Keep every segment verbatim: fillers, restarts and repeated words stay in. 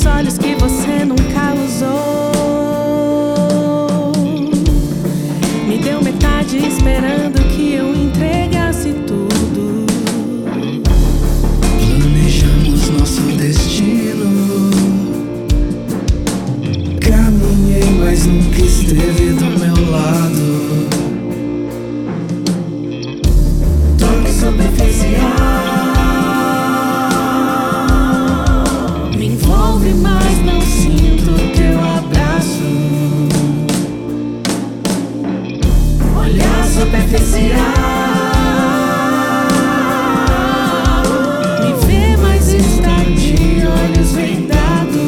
meus olhos que você nunca usou. Me deu metade esperando que eu entregasse tudo. Planejamos nosso destino. Caminhei, mas nunca esteve do meu lado. Toque superficial Me envolve, mas não sinto teu abraço. olhar superficial. Me vê, mas está de olhos vendados.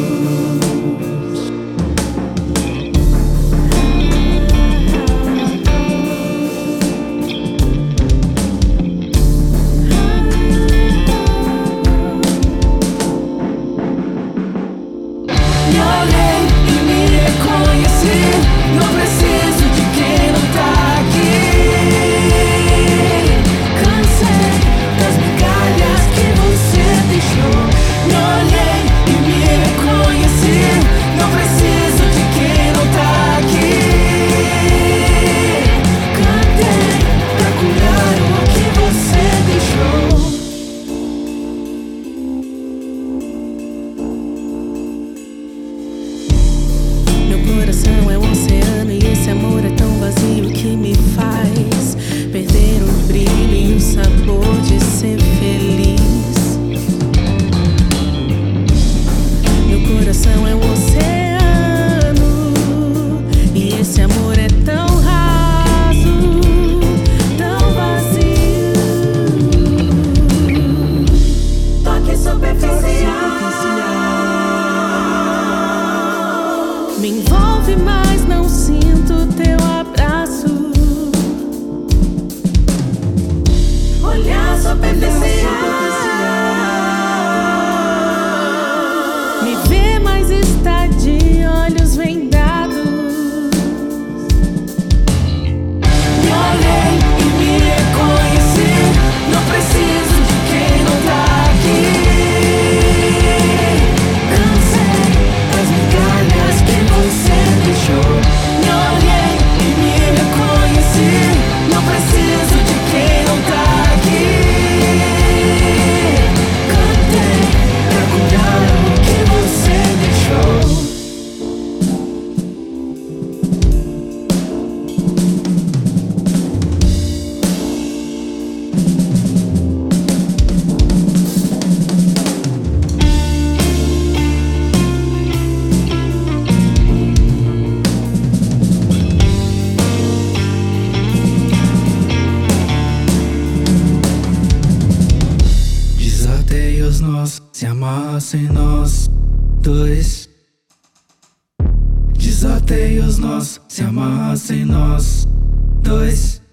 Me olhei e me reconheci. Não preciso de quem não tá aqui. Cansei das migalhas que você deixou. Me olhei e me reconheci. Não preciso de quem não tá aqui. Cantei pra curar o que você deixou. Meu coração é um oceano e esse amor é tão vazio que me faz perder o brilho e o sabor de ser feliz. Meu coração é um oceano e esse amor é tão raso, tão vazio. Toque superficial. Me envolve, mas não sinto teu abraço. Olhar superficial. Me vê, mas está de olhos vendados. Me olhei e me reconheci. Não preciso de quem não tá aqui. Cansei Das migalhas que você deixou. Me olhei e me reconheci. Não preciso de quem não tá aqui. Cantei pra curar o que você deixou. Desatei os nós, se amarrassem nós dois. Desatei os nós, se amarrassem nós dois.